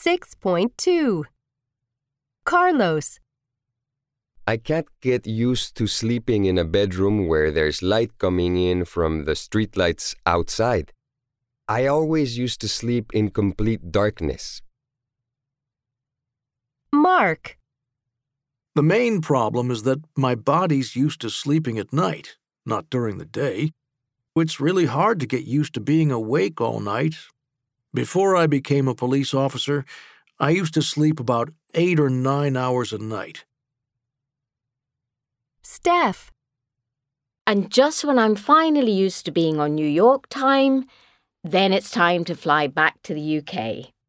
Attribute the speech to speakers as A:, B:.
A: 6.2. Carlos.
B: I can't get used to sleeping in a bedroom where there's light coming in from the streetlights outside. I always used to sleep in complete darkness.
A: Mark.
C: The main problem is that my body's used to sleeping at night, not during the day. It's really hard to get used to being awake all night. Before I became a police officer, I used to sleep about 8 or 9 hours a night.
A: Steph.
D: And just when I'm finally used to being on New York time, then it's time to fly back to the UK.